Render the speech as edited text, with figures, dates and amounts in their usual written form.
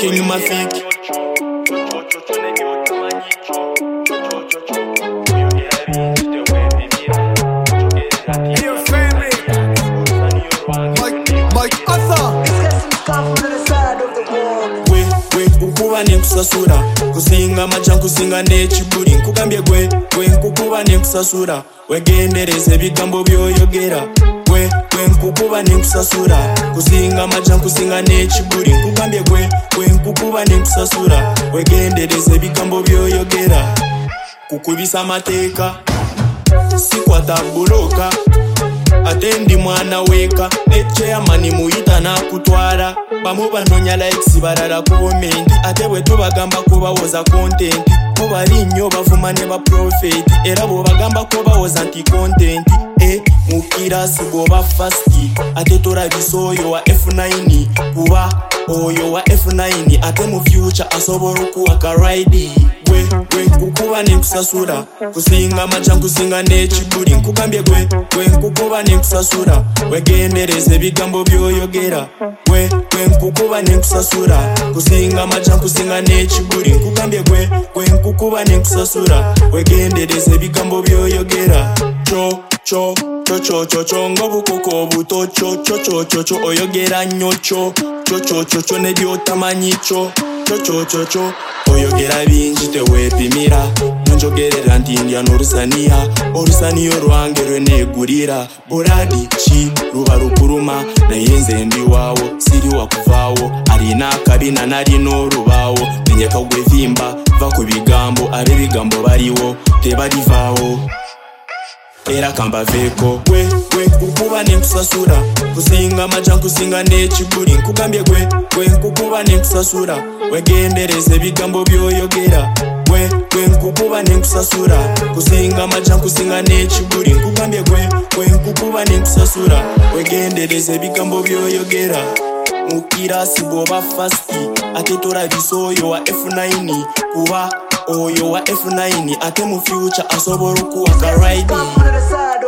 kinyuma fiki. Ukuba nekusasura kusinga maja kusinga nechiburi nkugambye gwe nkukuba nekusasura wegendereze bigambo byoyogera gwe nkukuba nekusasura kusinga maja kusinga nechiburi nkugambye gwe nkukuba nekusasura wegendereze bigambo byoyogera kukubisa amateeka sikwata buloka atendi mwana weka chairman muyita nakutwara bamwe banonya likes barara comment ate bwe tubagamba ko bawoza content ko bali nnyo bavuma ne ba prophet era bo bagamba ko bawoza anti content mukira sigoba fast ate tora bisoyo wa F9 kuba oyo wa F9 ate mu future asobora kuwaka ride gwe nkukuba nekusasura kusinga maja kusinga nechiburi nkugambye gwe nkukuba nekusasura wegendereze bigambo byoyogera gwe nkukuba nekusasura kusinga maja kusinga nechiburi nkugambye gwe nkukuba nekusasura wegendereze bigambo byoyogera cho ngobukoko buto cho oyogera nnyo cho nebyotamanyi cho oyogera bingi tewepimira nonjogerera nti ndya n'olusaniya olwange lwenegulira buradi ki luba lukuluma naye nze ndi waawo siri wakuvaawo alina akabina nalina olubaawo menyeka gwevimba va ku bigambo ab'ebigambo baliwo tebalivaawo era kambaveeko gwe nkukuba nekusasura kusinga maja kusinga nechiburi nkugambye gwe nkukuba nekusasura wegendereze bigambo byoyogera gwe nkukuba nekusasura kusinga maja kusinga nechiburi nkugambye gwe nkukuba nekusasura wegendereze bigambo byoyogera mukira sigoba fast ate tora bisoyo wa F9 kuba oyo wa F9 ate mu future asobora kuwaka ride